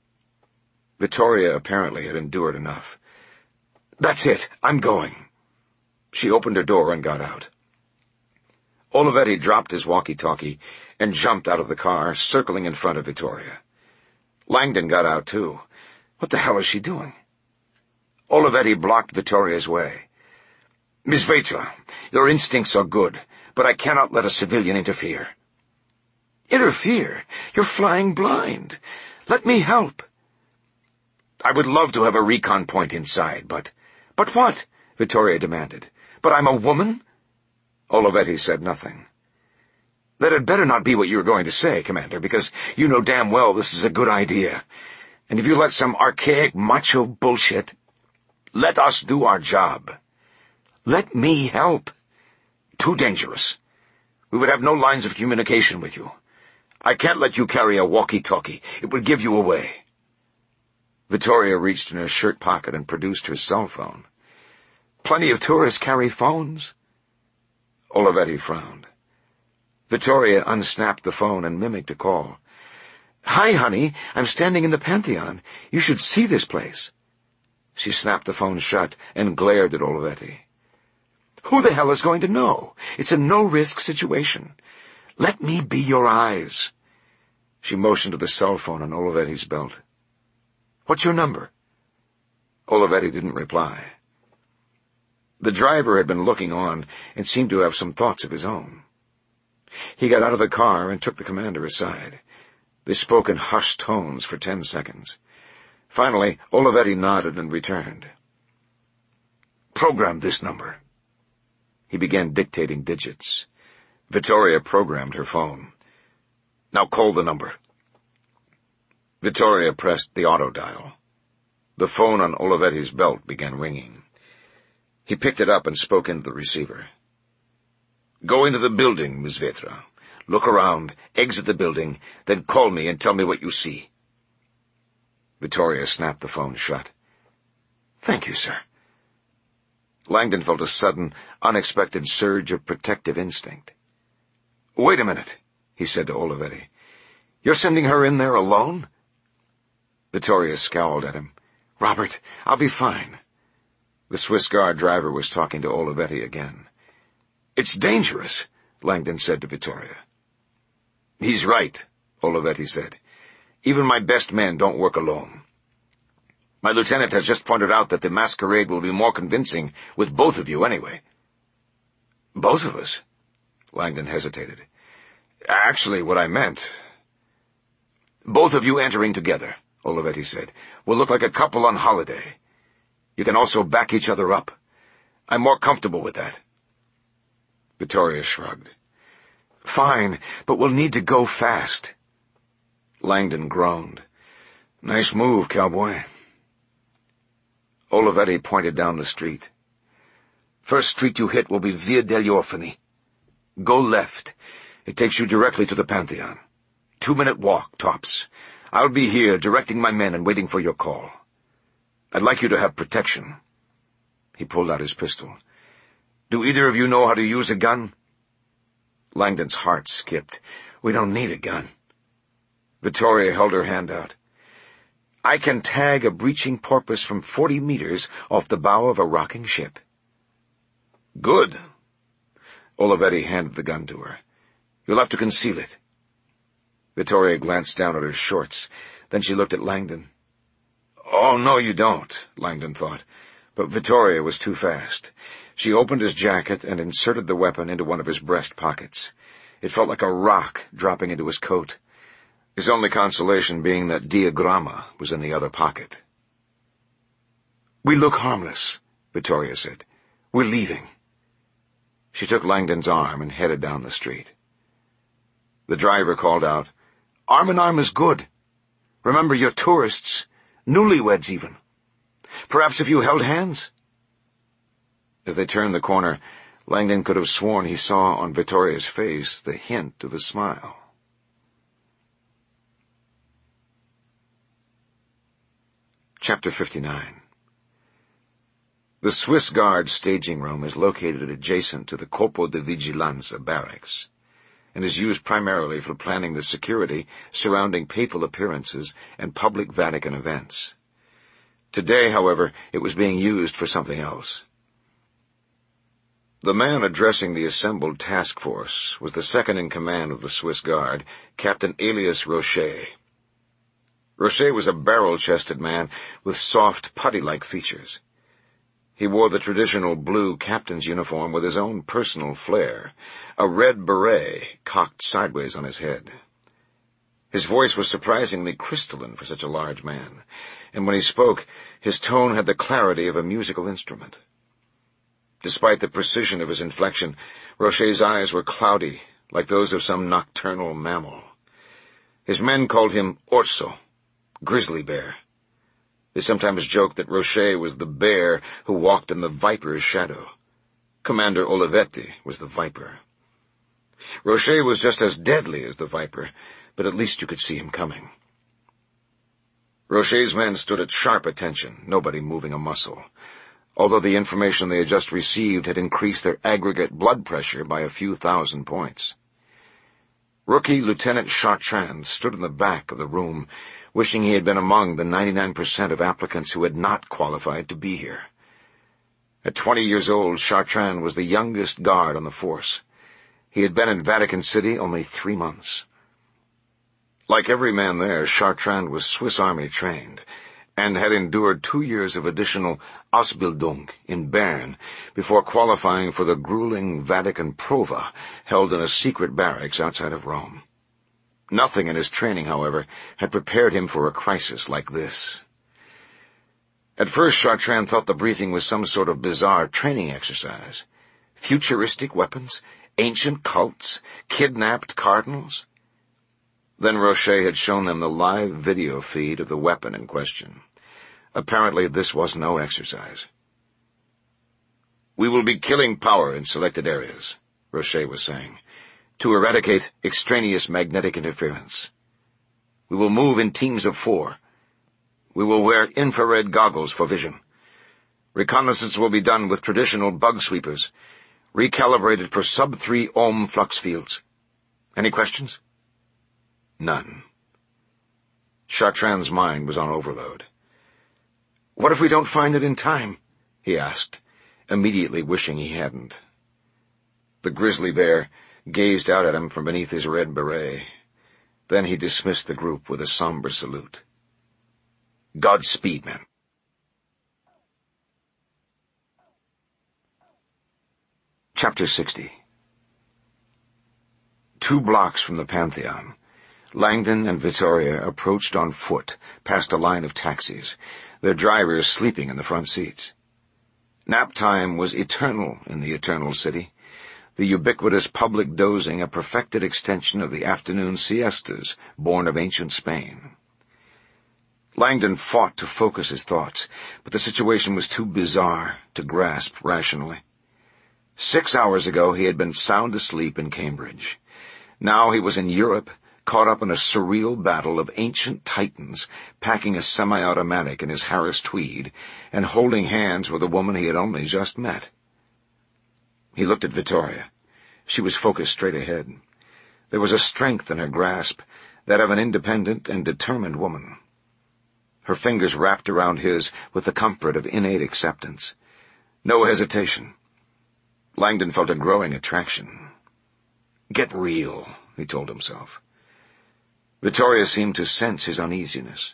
Vittoria apparently had endured enough. That's it. I'm going. She opened her door and got out. Olivetti dropped his walkie-talkie and jumped out of the car, circling in front of Vittoria. Langdon got out, too. What the hell is she doing? Olivetti blocked Vittoria's way. Miss Vetra, your instincts are good, but I cannot let a civilian interfere. Interfere? You're flying blind. Let me help. I would love to have a recon point inside, but... But what? Vittoria demanded. But I'm a woman? Olivetti said nothing. That had better not be what you were going to say, Commander, because you know damn well this is a good idea. And if you let some archaic macho bullshit... Let us do our job. Let me help. Too dangerous. We would have no lines of communication with you. I can't let you carry a walkie-talkie. It would give you away. Vittoria reached in her shirt pocket and produced her cell phone. Plenty of tourists carry phones. Olivetti frowned. Vittoria unsnapped the phone and mimicked a call. Hi, honey. I'm standing in the Pantheon. You should see this place. She snapped the phone shut and glared at Olivetti. Who the hell is going to know? It's a no-risk situation. Let me be your eyes. She motioned to the cell phone on Olivetti's belt. What's your number? Olivetti didn't reply. The driver had been looking on and seemed to have some thoughts of his own. He got out of the car and took the commander aside. They spoke in hushed tones for ten seconds. Finally, Olivetti nodded and returned. Program this number. He began dictating digits. Vittoria programmed her phone. Now call the number. Vittoria pressed the auto dial. The phone on Olivetti's belt began ringing. He picked it up and spoke into the receiver. Go into the building, Miss Vetra. Look around, exit the building, then call me and tell me what you see. Vittoria snapped the phone shut. Thank you, sir. Langdon felt a sudden, unexpected surge of protective instinct. Wait a minute, he said to Olivetti. You're sending her in there alone? Vittoria scowled at him. Robert, I'll be fine. The Swiss Guard driver was talking to Olivetti again. It's dangerous, Langdon said to Vittoria. He's right, Olivetti said. Even my best men don't work alone. My lieutenant has just pointed out that the masquerade will be more convincing with both of you anyway." "Both of us?" Langdon hesitated. "Actually, what I meant—" "Both of you entering together," Olivetti said, "will look like a couple on holiday. You can also back each other up. I'm more comfortable with that." Vittoria shrugged. "Fine, but we'll need to go fast." Langdon groaned. "Nice move, cowboy." Olivetti pointed down the street. "First street you hit will be Via degli Orfani. Go left. It takes you directly to the Pantheon. Two-minute walk, tops. I'll be here directing my men and waiting for your call. I'd like you to have protection." He pulled out his pistol. "Do either of you know how to use a gun?" Langdon's heart skipped. "We don't need a gun." Vittoria held her hand out. "I can tag a breaching porpoise from forty meters off the bow of a rocking ship." "Good." Olivetti handed the gun to her. "You'll have to conceal it." Vittoria glanced down at her shorts. Then she looked at Langdon. "Oh, no, you don't," Langdon thought. But Vittoria was too fast. She opened his jacket and inserted the weapon into one of his breast pockets. It felt like a rock dropping into his coat, his only consolation being that Diagramma was in the other pocket. "We look harmless," Vittoria said. "We're leaving." She took Langdon's arm and headed down the street. The driver called out, "Arm in arm is good. Remember, you're tourists, newlyweds even. Perhaps if you held hands?" As they turned the corner, Langdon could have sworn he saw on Vittoria's face the hint of a smile. Chapter fifty-nine. The Swiss Guard staging room is located adjacent to the Corpo di Vigilanza barracks, and is used primarily for planning the security surrounding papal appearances and public Vatican events. Today, however, it was being used for something else. The man addressing the assembled task force was the second-in-command of the Swiss Guard, Captain Elias Rocher. Rocher was a barrel-chested man with soft, putty-like features. He wore the traditional blue captain's uniform with his own personal flair, a red beret cocked sideways on his head. His voice was surprisingly crystalline for such a large man, and when he spoke, his tone had the clarity of a musical instrument. Despite the precision of his inflection, Rocher's eyes were cloudy, like those of some nocturnal mammal. His men called him Orso, grizzly bear. They sometimes joked that Rocher was the bear who walked in the viper's shadow. Commander Olivetti was the viper. Rocher was just as deadly as the viper, but at least you could see him coming. Rocher's men stood at sharp attention, nobody moving a muscle, although the information they had just received had increased their aggregate blood pressure by a few thousand points. Rookie Lieutenant Chartrand stood in the back of the room, wishing he had been among the ninety-nine percent of applicants who had not qualified to be here. At twenty years old, Chartrand was the youngest guard on the force. He had been in Vatican City only three months. Like every man there, Chartrand was Swiss Army trained, and had endured two years of additional Ausbildung in Bern before qualifying for the grueling Vatican Prova held in a secret barracks outside of Rome. Nothing in his training, however, had prepared him for a crisis like this. At first, Chartrand thought the briefing was some sort of bizarre training exercise. Futuristic weapons, ancient cults, kidnapped cardinals. Then Rocher had shown them the live video feed of the weapon in question. Apparently, this was no exercise. "We will be killing power in selected areas," Rocher was saying, "to eradicate extraneous magnetic interference. We will move in teams of four. We will wear infrared goggles for vision. Reconnaissance will be done with traditional bug sweepers, recalibrated for sub three ohm flux fields. Any questions?" None. Chartrand's mind was on overload. "What if we don't find it in time?" he asked, immediately wishing he hadn't. The grizzly bear gazed out at him from beneath his red beret. Then he dismissed the group with a somber salute. Godspeed, men. Chapter sixty. Two blocks from the Pantheon, Langdon and Vittoria approached on foot past a line of taxis, their drivers sleeping in the front seats. Nap time was eternal in the Eternal City, the ubiquitous public dozing a perfected extension of the afternoon siestas born of ancient Spain. Langdon fought to focus his thoughts, but the situation was too bizarre to grasp rationally. Six hours ago he had been sound asleep in Cambridge. Now he was in Europe, caught up in a surreal battle of ancient titans, packing a semi-automatic in his Harris tweed and holding hands with a woman he had only just met. He looked at Vittoria. She was focused straight ahead. There was a strength in her grasp, that of an independent and determined woman. Her fingers wrapped around his with the comfort of innate acceptance. No hesitation. Langdon felt a growing attraction. Get real, he told himself. Vittoria seemed to sense his uneasiness.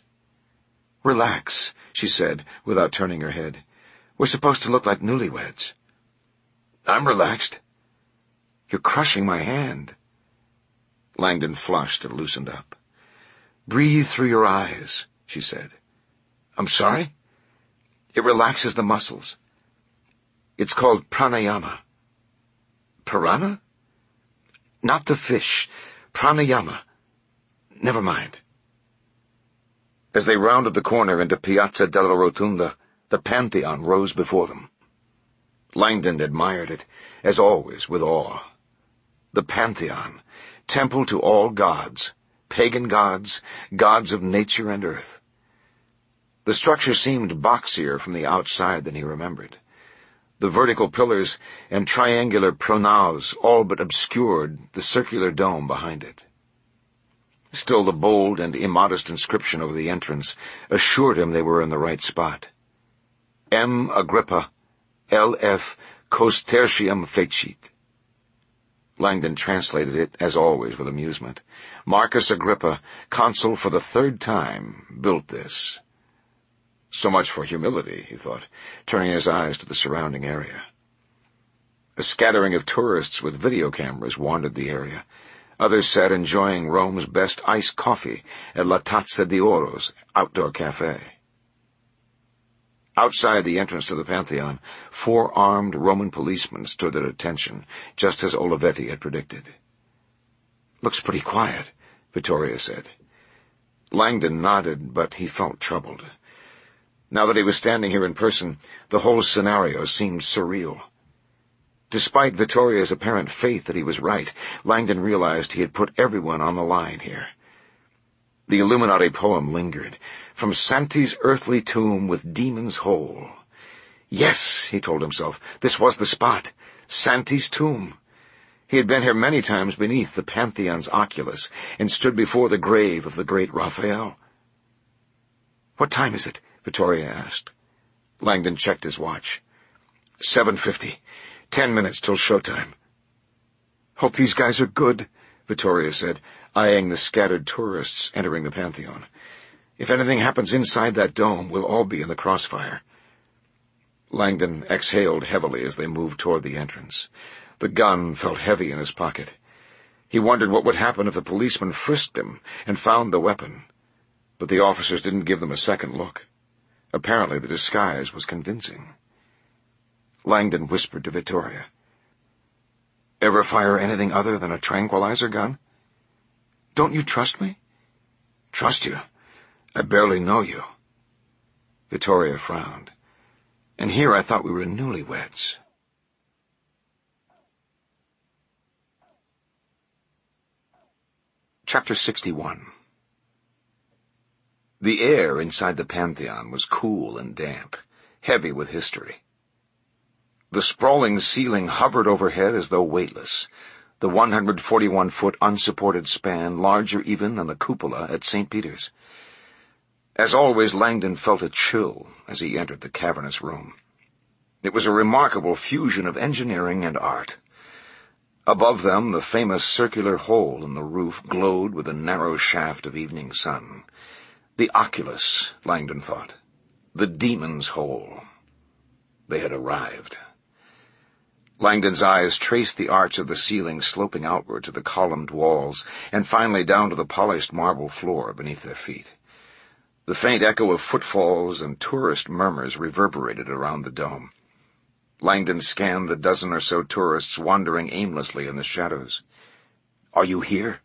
Relax, she said, without turning her head. We're supposed to look like newlyweds. I'm relaxed. You're crushing my hand. Langdon flushed and loosened up. Breathe through your eyes, she said. I'm sorry? It relaxes the muscles. It's called pranayama. Piranha? Not the fish. Pranayama. Never mind. As they rounded the corner into Piazza della Rotunda, the Pantheon rose before them. Langdon admired it, as always, with awe. The Pantheon, temple to all gods, pagan gods, gods of nature and earth. The structure seemed boxier from the outside than he remembered. The vertical pillars and triangular pronaos all but obscured the circular dome behind it. Still, the bold and immodest inscription over the entrance assured him they were in the right spot. M. Agrippa, L F. Costertium Fecit. Langdon translated it, as always, with amusement. Marcus Agrippa, consul for the third time, built this. So much for humility, he thought, turning his eyes to the surrounding area. A scattering of tourists with video cameras wandered the area. Others sat enjoying Rome's best iced coffee at La Tazza di Oro's outdoor cafe. Outside the entrance to the Pantheon, four armed Roman policemen stood at attention, just as Olivetti had predicted. Looks pretty quiet, Vittoria said. Langdon nodded, but he felt troubled. Now that he was standing here in person, the whole scenario seemed surreal. Despite Vittoria's apparent faith that he was right, Langdon realized he had put everyone on the line here. The Illuminati poem lingered. From Santi's earthly tomb with demons whole. Yes, he told himself, this was the spot. Santi's tomb. He had been here many times beneath the Pantheon's oculus and stood before the grave of the great Raphael. What time is it? Vittoria asked. Langdon checked his watch. Seven fifty. Ten minutes till showtime. Hope these guys are good, Vittoria said, eyeing the scattered tourists entering the Pantheon. If anything happens inside that dome, we'll all be in the crossfire. Langdon exhaled heavily as they moved toward the entrance. The gun felt heavy in his pocket. He wondered what would happen if the policeman frisked him and found the weapon. But the officers didn't give them a second look. Apparently the disguise was convincing. Langdon whispered to Vittoria. Ever fire anything other than a tranquilizer gun? Don't you trust me? Trust you? I barely know you. Vittoria frowned. And here I thought we were newlyweds. Chapter sixty-one. The air inside the Pantheon was cool and damp, heavy with history. The sprawling ceiling hovered overhead as though weightless, the one hundred forty-one foot unsupported span larger even than the cupola at Saint Peter's. As always, Langdon felt a chill as he entered the cavernous room. It was a remarkable fusion of engineering and art. Above them, the famous circular hole in the roof glowed with a narrow shaft of evening sun. The oculus, Langdon thought. The demon's hole. They had arrived. Langdon's eyes traced the arch of the ceiling sloping outward to the columned walls, and finally down to the polished marble floor beneath their feet. The faint echo of footfalls and tourist murmurs reverberated around the dome. Langdon scanned the dozen or so tourists wandering aimlessly in the shadows. "Are you here?"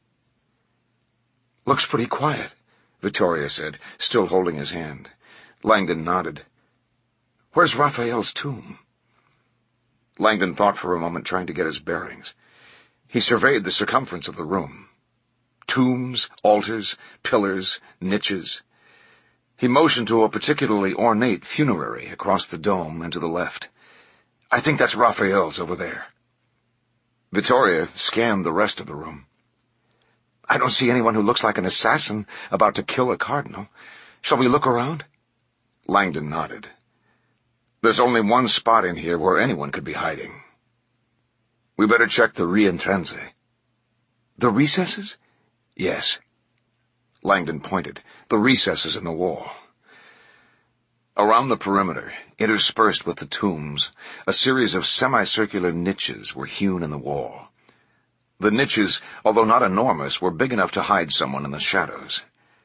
"Looks pretty quiet," Vittoria said, still holding his hand. Langdon nodded. "Where's Raphael's tomb?" Langdon thought for a moment, trying to get his bearings. He surveyed the circumference of the room. Tombs, altars, pillars, niches. He motioned to a particularly ornate funerary across the dome and to the left. "I think that's Raphael's over there." Vittoria scanned the rest of the room. "I don't see anyone who looks like an assassin about to kill a cardinal. Shall we look around?" Langdon nodded. "There's only one spot in here where anyone could be hiding. We better check the rientranze." "The recesses?" "Yes." Langdon pointed. "The recesses in the wall." Around the perimeter, interspersed with the tombs, a series of semicircular niches were hewn in the wall. The niches, although not enormous, were big enough to hide someone in the shadows.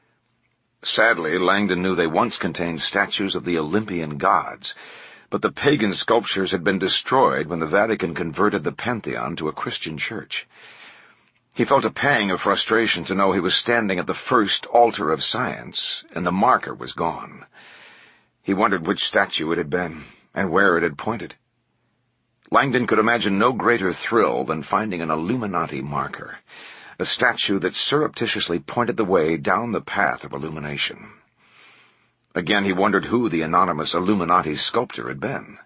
Sadly, Langdon knew they once contained statues of the Olympian gods, but the pagan sculptures had been destroyed when the Vatican converted the Pantheon to a Christian church. He felt a pang of frustration to know he was standing at the first altar of science, and the marker was gone. He wondered which statue it had been, and where it had pointed. Langdon could imagine no greater thrill than finding an Illuminati marker, a statue that surreptitiously pointed the way down the path of illumination. Again he wondered who the anonymous Illuminati sculptor had been.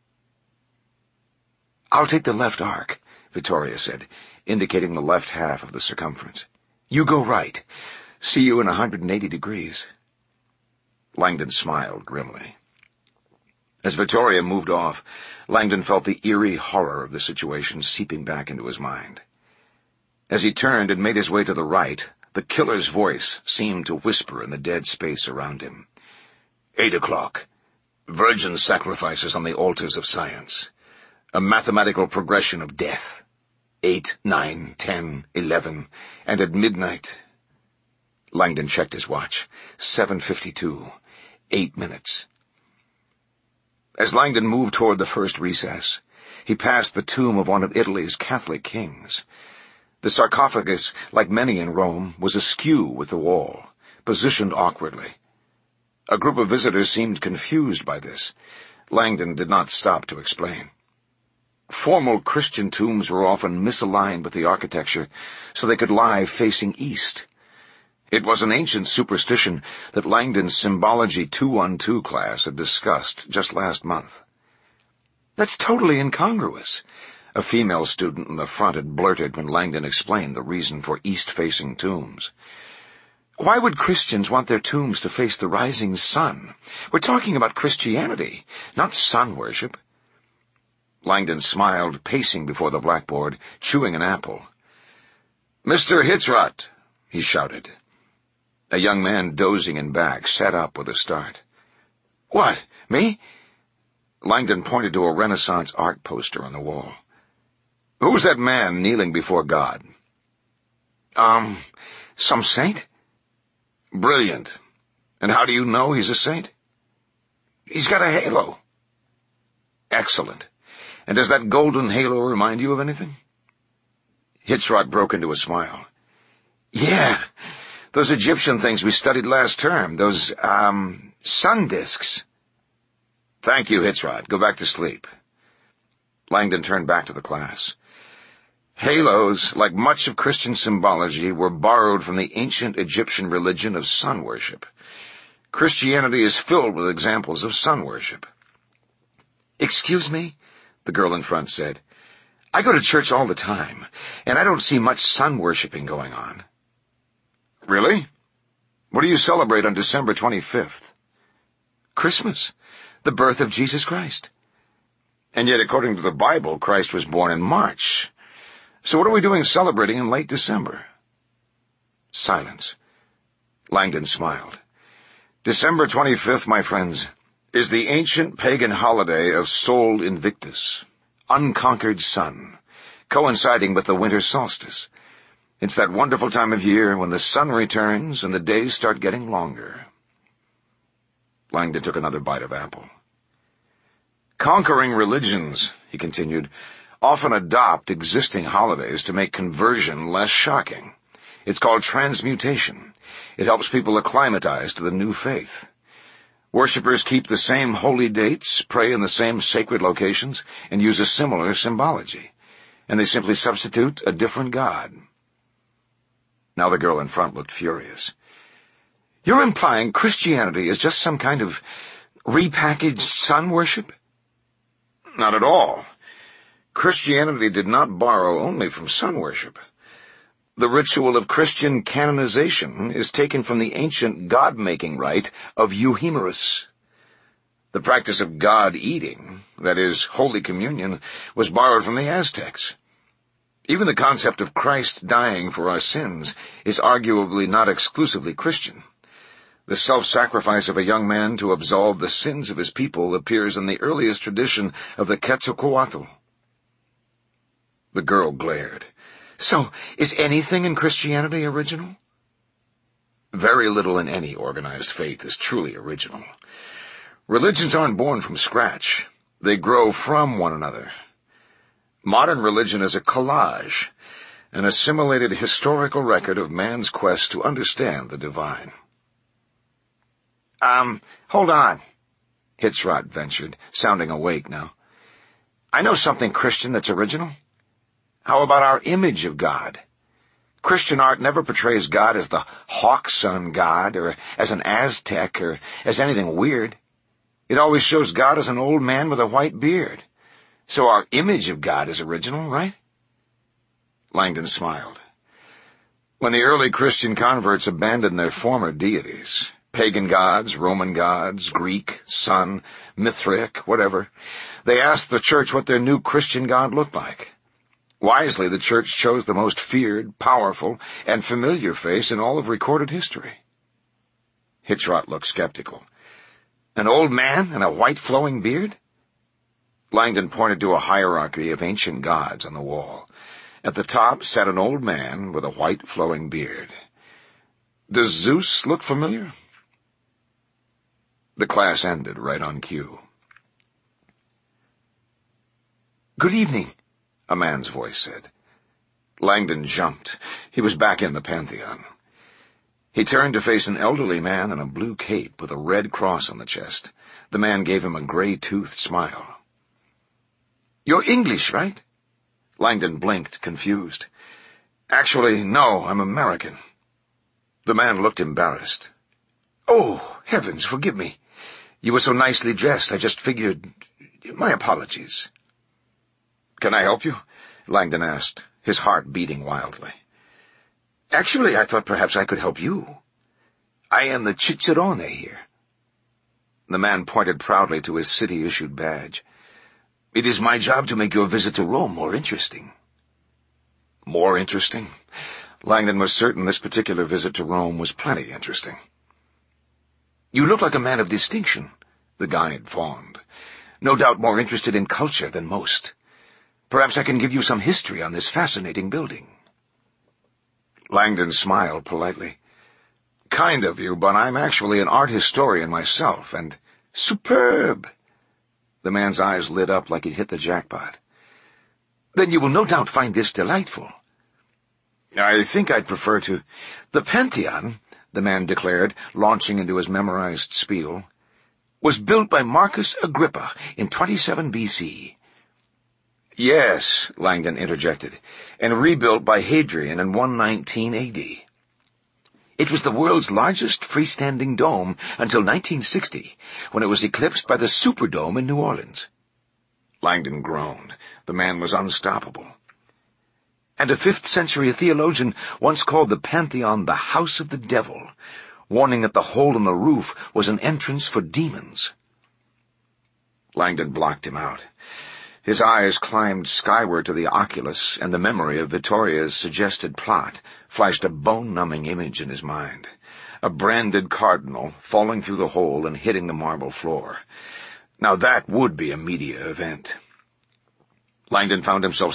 "I'll take the left arc," Vittoria said, indicating the left half of the circumference. "You go right. See you in a hundred and eighty degrees." Langdon smiled grimly. As Vittoria moved off, Langdon felt the eerie horror of the situation seeping back into his mind. As he turned and made his way to the right, the killer's voice seemed to whisper in the dead space around him. Eight o'clock. Virgin sacrifices on the altars of science. A mathematical progression of death. Eight, nine, ten, eleven, and at midnight... Langdon checked his watch. Seven fifty-two. Eight minutes. As Langdon moved toward the first recess, he passed the tomb of one of Italy's Catholic kings. The sarcophagus, like many in Rome, was askew with the wall, positioned awkwardly. A group of visitors seemed confused by this. Langdon did not stop to explain. Formal Christian tombs were often misaligned with the architecture, so they could lie facing east. It was an ancient superstition that Langdon's Symbology two twelve class had discussed just last month. "That's totally incongruous," a female student in the front had blurted when Langdon explained the reason for east-facing tombs. "Why would Christians want their tombs to face the rising sun? We're talking about Christianity, not sun worship." Langdon smiled, pacing before the blackboard, chewing an apple. "Mister Hitzrat," he shouted. A young man dozing in back sat up with a start. "What, me?" Langdon pointed to a Renaissance art poster on the wall. "Who's that man kneeling before God?" Um, some saint?" "Brilliant. And how do you know he's a saint?" "He's got a halo." "Excellent. And does that golden halo remind you of anything?" Hitzrat broke into a smile. "Yeah, those Egyptian things we studied last term, those, um, sun discs." "Thank you, Hitzrat. Go back to sleep." Langdon turned back to the class. Halos, like much of Christian symbology, were borrowed from the ancient Egyptian religion of sun worship. Christianity is filled with examples of sun worship. "Excuse me?" the girl in front said. "I go to church all the time, and I don't see much sun worshipping going on." "Really? What do you celebrate on December twenty-fifth? "Christmas, the birth of Jesus Christ." "And yet, according to the Bible, Christ was born in March. So what are we doing celebrating in late December? Silence. Langdon smiled. December twenty-fifth, my friends, is the ancient pagan holiday of Sol Invictus, unconquered sun, coinciding with the winter solstice. It's that wonderful time of year when the sun returns and the days start getting longer. Langdon took another bite of apple. Conquering religions, he continued, often adopt existing holidays to make conversion less shocking. It's called transmutation. It helps people acclimatize to the new faith. Worshippers keep the same holy dates, pray in the same sacred locations, and use a similar symbology. And they simply substitute a different god. Now the girl in front looked furious. You're implying Christianity is just some kind of repackaged sun worship? Not at all. Christianity did not borrow only from sun worship. The ritual of Christian canonization is taken from the ancient god-making rite of Euhemerus. The practice of god-eating, that is, Holy Communion, was borrowed from the Aztecs. Even the concept of Christ dying for our sins is arguably not exclusively Christian. The self-sacrifice of a young man to absolve the sins of his people appears in the earliest tradition of the Quetzalcoatl. The girl glared. So, is anything in Christianity original? Very little in any organized faith is truly original. Religions aren't born from scratch. They grow from one another. Modern religion is a collage, an assimilated historical record of man's quest to understand the divine. Um, hold on, Hitzrot ventured, sounding awake now. I know something Christian that's original. How about our image of God? Christian art never portrays God as the hawk sun god, or as an Aztec, or as anything weird. It always shows God as an old man with a white beard. So our image of God is original, right? Langdon smiled. When the early Christian converts abandoned their former deities, pagan gods, Roman gods, Greek, sun, Mithric, whatever, they asked the church what their new Christian God looked like. Wisely, the church chose the most feared, powerful, and familiar face in all of recorded history. Hitzrot looked skeptical. An old man and a white flowing beard? Langdon pointed to a hierarchy of ancient gods on the wall. At the top sat an old man with a white flowing beard. Does Zeus look familiar? The class ended right on cue. Good evening, a man's voice said. Langdon jumped. He was back in the Pantheon. He turned to face an elderly man in a blue cape with a red cross on the chest. The man gave him a gray-toothed smile. You're English, right? Langdon blinked, confused. Actually, no, I'm American. The man looked embarrassed. Oh, heavens, forgive me. You were so nicely dressed, I just figured... My apologies. Can I help you? Langdon asked, his heart beating wildly. Actually, I thought perhaps I could help you. I am the Cicerone here. The man pointed proudly to his city-issued badge. It is my job to make your visit to Rome more interesting. More interesting? Langdon was certain this particular visit to Rome was plenty interesting. You look like a man of distinction, the guide fawned. No doubt more interested in culture than most. Perhaps I can give you some history on this fascinating building. Langdon smiled politely. Kind of you, but I'm actually an art historian myself, and superb! The man's eyes lit up like he'd hit the jackpot. Then you will no doubt find this delightful. I think I'd prefer to... The Pantheon, the man declared, launching into his memorized spiel, was built by Marcus Agrippa in twenty-seven B C. Yes, Langdon interjected, and rebuilt by Hadrian in one nineteen A D. It was the world's largest freestanding dome until nineteen sixty, when it was eclipsed by the Superdome in New Orleans. Langdon groaned. The man was unstoppable. And a fifth-century theologian once called the Pantheon the House of the Devil, warning that the hole in the roof was an entrance for demons. Langdon blocked him out. His eyes climbed skyward to the oculus, and the memory of Vittoria's suggested plot flashed a bone-numbing image in his mind. A branded cardinal falling through the hole and hitting the marble floor. Now that would be a media event. Langdon found himself